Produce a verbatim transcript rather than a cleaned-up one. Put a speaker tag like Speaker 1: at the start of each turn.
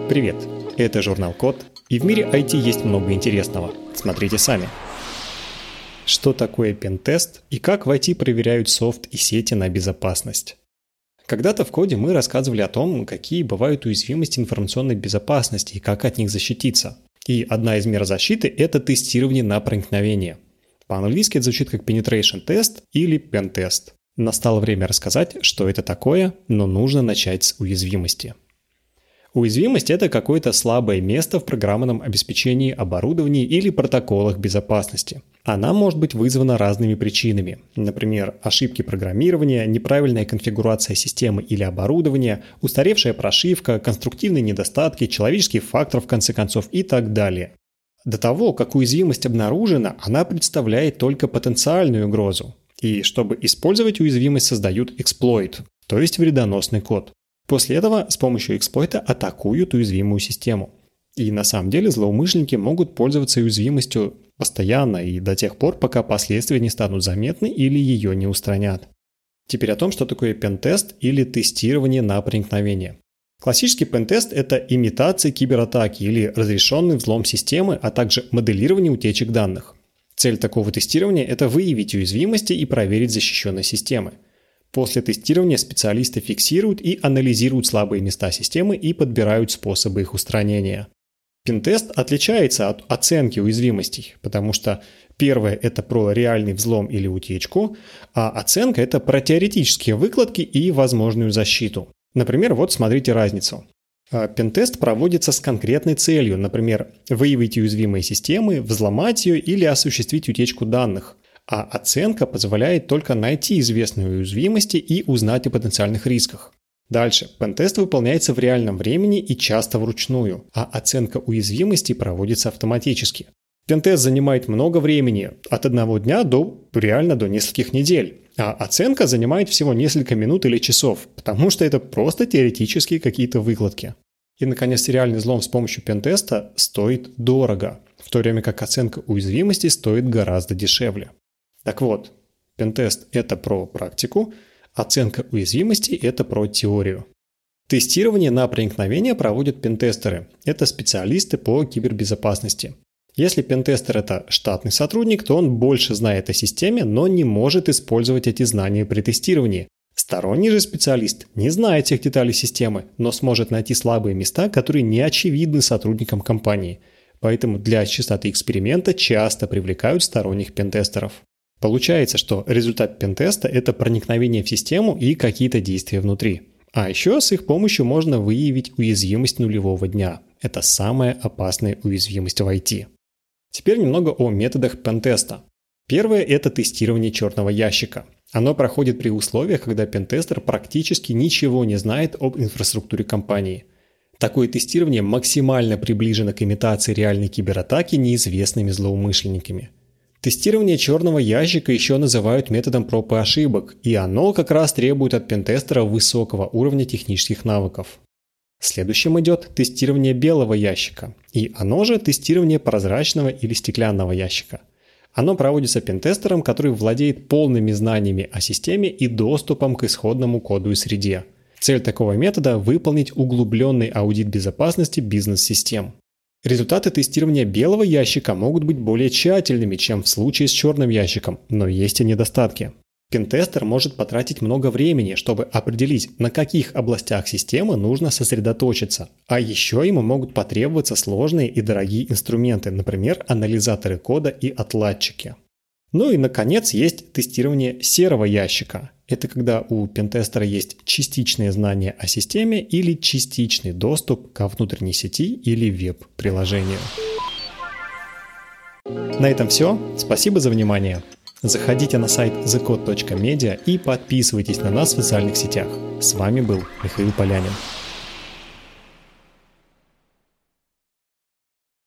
Speaker 1: Привет, это журнал Код, и в мире ай ти есть много интересного. Смотрите сами. Что такое пентест и как в ай ти проверяют софт и сети на безопасность? Когда-то в коде мы рассказывали о том, какие бывают уязвимости информационной безопасности и как от них защититься. И одна из мер защиты – это тестирование на проникновение. По-английски это звучит как penetration test или pentest. Настало время рассказать, что это такое, но нужно начать с уязвимости. Уязвимость – это какое-то слабое место в программном обеспечении, оборудовании или протоколах безопасности. Она может быть вызвана разными причинами. Например, ошибки программирования, неправильная конфигурация системы или оборудования, устаревшая прошивка, конструктивные недостатки, человеческий фактор в конце концов и так далее. До того, как уязвимость обнаружена, она представляет только потенциальную угрозу. И чтобы использовать уязвимость, создают эксплойт, то есть вредоносный код. После этого с помощью эксплойта атакуют уязвимую систему. И на самом деле злоумышленники могут пользоваться уязвимостью постоянно и до тех пор, пока последствия не станут заметны или ее не устранят. Теперь о том, что такое пентест или тестирование на проникновение. Классический пентест – это имитация кибератаки или разрешенный взлом системы, а также моделирование утечек данных. Цель такого тестирования – это выявить уязвимости и проверить защищенность системы. После тестирования специалисты фиксируют и анализируют слабые места системы и подбирают способы их устранения. Пентест отличается от оценки уязвимостей, потому что первое – это про реальный взлом или утечку, а оценка – это про теоретические выкладки и возможную защиту. Например, вот смотрите разницу. Пентест проводится с конкретной целью, например, выявить уязвимые системы, взломать ее или осуществить утечку данных. А оценка позволяет только найти известные уязвимости и узнать о потенциальных рисках. Дальше. Пентест выполняется в реальном времени и часто вручную, а оценка уязвимостей проводится автоматически. Пентест занимает много времени, от одного дня до реально до нескольких недель, а оценка занимает всего несколько минут или часов, потому что это просто теоретические какие-то выкладки. И, наконец, реальный взлом с помощью пентеста стоит дорого, в то время как оценка уязвимости стоит гораздо дешевле. Так вот, пентест – это про практику, оценка уязвимости – это про теорию. Тестирование на проникновение проводят пентестеры. Это специалисты по кибербезопасности. Если пентестер – это штатный сотрудник, то он больше знает о системе, но не может использовать эти знания при тестировании. Сторонний же специалист не знает всех деталей системы, но сможет найти слабые места, которые не очевидны сотрудникам компании. Поэтому для чистоты эксперимента часто привлекают сторонних пентестеров. Получается, что результат пентеста – это проникновение в систему и какие-то действия внутри. А еще с их помощью можно выявить уязвимость нулевого дня. Это самая опасная уязвимость в ай ти. Теперь немного о методах пентеста. Первое – это тестирование черного ящика. Оно проходит при условиях, когда пентестер практически ничего не знает об инфраструктуре компании. Такое тестирование максимально приближено к имитации реальной кибератаки неизвестными злоумышленниками. Тестирование черного ящика еще называют методом проб и ошибок, и оно как раз требует от пентестера высокого уровня технических навыков. Следующим идет тестирование белого ящика, и оно же тестирование прозрачного или стеклянного ящика. Оно проводится пентестером, который владеет полными знаниями о системе и доступом к исходному коду и среде. Цель такого метода – выполнить углубленный аудит безопасности бизнес-систем. Результаты тестирования белого ящика могут быть более тщательными, чем в случае с черным ящиком, но есть и недостатки. Пентестер может потратить много времени, чтобы определить, на каких областях системы нужно сосредоточиться. А еще ему могут потребоваться сложные и дорогие инструменты, например, анализаторы кода и отладчики. Ну и, наконец, есть тестирование серого ящика. Это когда у пентестера есть частичные знания о системе или частичный доступ ко внутренней сети или веб-приложению. На этом все. Спасибо за внимание. Заходите на сайт the code точка media и подписывайтесь на нас в социальных сетях. С вами был Михаил Полянин.